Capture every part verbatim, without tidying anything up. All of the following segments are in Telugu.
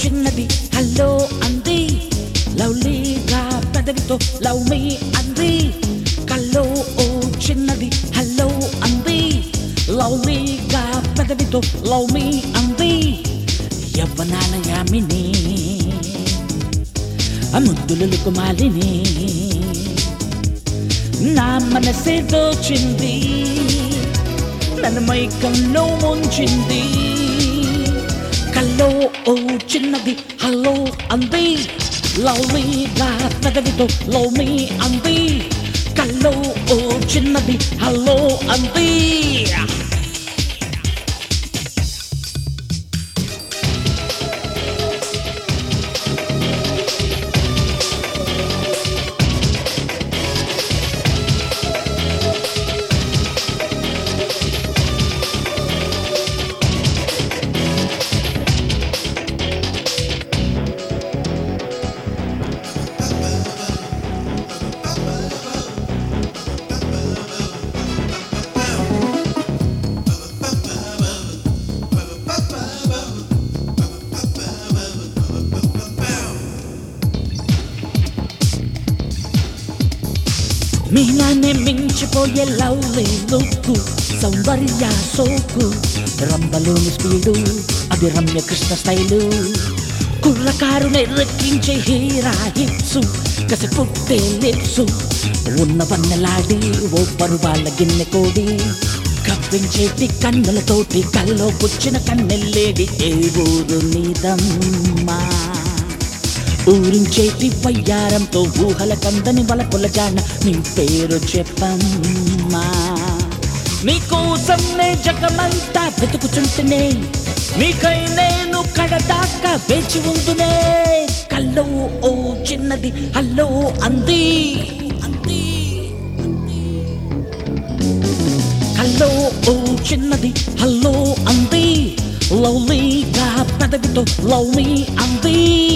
చిన్నది హలో అంది లవ్లీగా పెదవితో లవ్ మీ అంది కల్లో ఓ చిన్నది హలో అంది లవ్లీగా పెదవితో లవ్ మీ అంది యవ్వనాల యామిని ముద్దులు కుమాలిని నా మనసే దోచింది నన్ను మైకంలో ముంచింది కల్లో ఓ చిన్నది హలో అంది లవ్లీగా పెదవితో లవ్ మీ అంది కల్లో ఓ చిన్నది హలో అంది మీనానే మించిపోయే లవ్లీ లుక్కు సౌందర్య సోకు రంబలోని స్పీడు అది రమ్య కృష్ణ స్టైలు కుర్రకారుని రెక్కించే హీరా హిప్సు కసి పుట్టే లిప్సు ఉన్న వన్నెలాడి ఓ పరువాళ్ళ గిన్నె కోడి కప్పించేటి కన్నులతోటి కల్లో పుచ్చిన కన్నెల్లేడి ఏ ఊరు నీదమ్మా ఊరించేటి వయ్యారంతో ఊహల కందని వలపుల జాన నీ పేరు చెప్పమ్మా నీకోసం నే జగమంతా వెతుకుచుంటేనే నీకై నేను కడదాకా వేచి ఉందునే కల్లో ఓ చిన్నది హలో అంది కల్లో ఓ చిన్నది హలో అంది లవ్లీగా పెదవితో లవ్ మీ అంది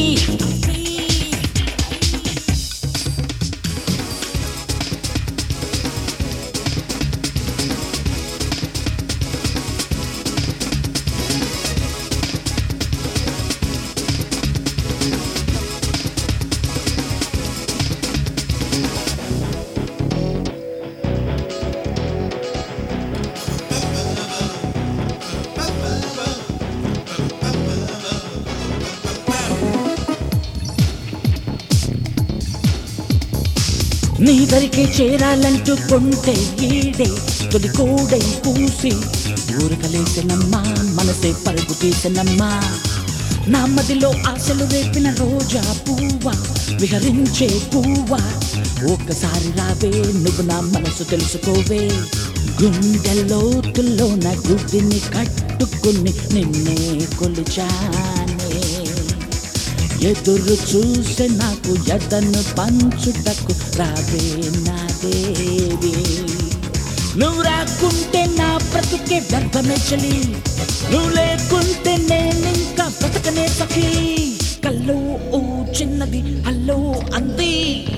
నీ దరికే చేరాలంటూ కొంటే ఈడే తొలి కోడై పూసి ఊరకలేసనమ్మా మనసే పరుగు తీసనమ్మా నా మదిలో ఆశలు రేపిన రోజా పువ్వా విహరించే పువ్వా ఒక్కసారి రావే నువ్వు నా మనసు తెలుసుకోవే గుండెలోతుల్లో నా గుడ్డిని కట్టుకుని నిన్నే కొలిచానే ఎదురు చూసే నాకు ఎదను పంచుటకు రావే నా దేవి నువ్వు రాకుంటే నా బ్రతుకే వ్యర్థమే చలి నువ్వు లేకుంటే నేనింకా బ్రతకనే సఖీ కల్లో ఓ చిన్నది హలో అంది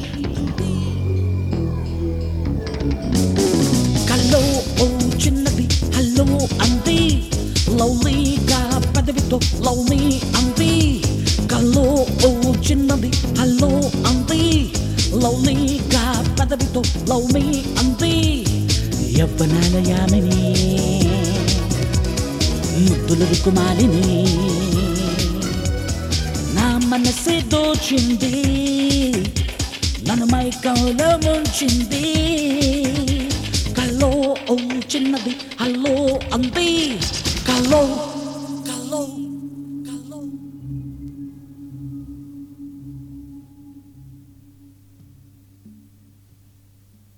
కల్లో ఓ చిన్నది హలో అంది లవ్లీగా పెదవితో లవ్ మీ అంది కల్లో ఓ చిన్నది హలో అంది లవ్లీగా పెదవితో లవ్ మీ అంది యవ్వనాల యామిని ముద్దుల కుమాలిని నా మనసే దోచింది నన్ను మైకంలో ముంచింది కల్లో ఓ చిన్నది హలో అంది కల్లో